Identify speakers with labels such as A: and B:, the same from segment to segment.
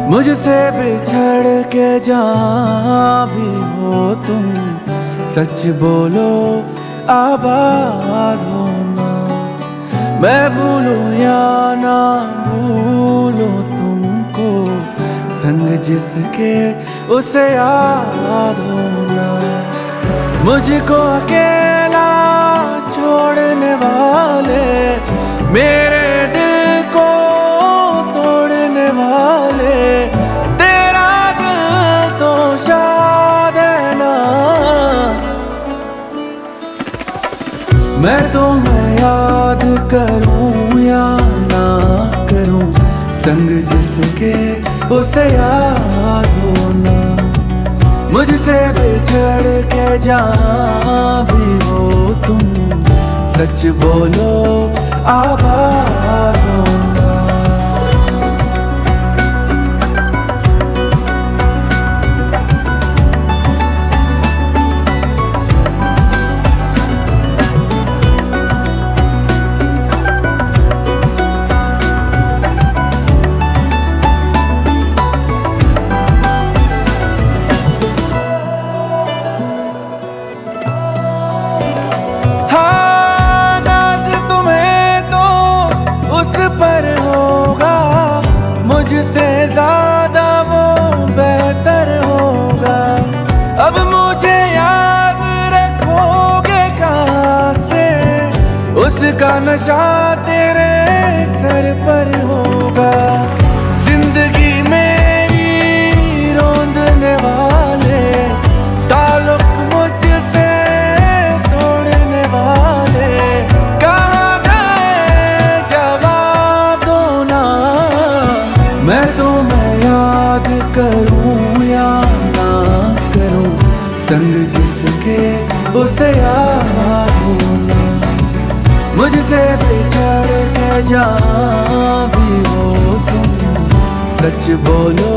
A: मुझसे बिछड़ के जहाँ भी हो तुम, सच बोलो आबाद हो ना। मैं भूलूं या ना भूलूं तुमको, संग जिसके उसे याद हो ना। मुझको अकेला छोड़ने वाले, मेरे दिल को तोड़ने वाले, तेरा दिल तो शाद है ना। मैं तुम्हें याद करूं या ना करूं, संग जिसके उसे याद हो ना। मुझसे बिछड़ के जहाँ भी हो तुम, सच बोलो आबाद हो ना। पर होगा मुझसे ज्यादा वो बेहतर होगा। अब मुझे याद रखोगे कहाँ से, उसका नशा तेरे सर पर होगा। जिंदगी मेरी रोंदने वाले, ताल्लुक मुझसे तोड़ने वाले, मैं तुम्हें याद करूं या ना करूं, संग जिसके उसे याद हो ना। मुझसे बिछड़ के जहाँ भी हो तुम, सच बोलो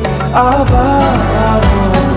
A: आबाद हो ना।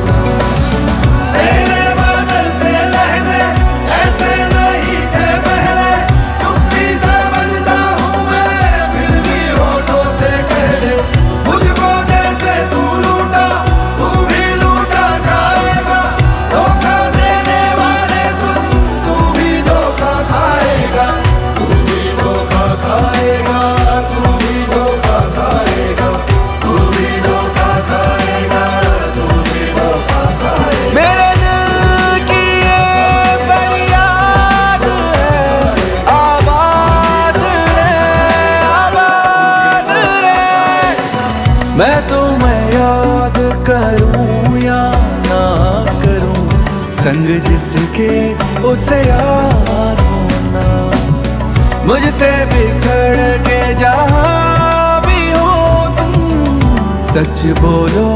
A: मैं तुम्हें याद करूं या ना करूं, संग जिसके उसे याद हो ना। मुझसे बिछड़ के जहाँ भी हो तुम, सच बोलो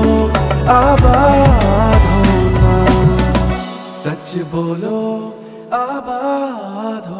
A: आबाद हो ना। सच बोलो आबाद हो।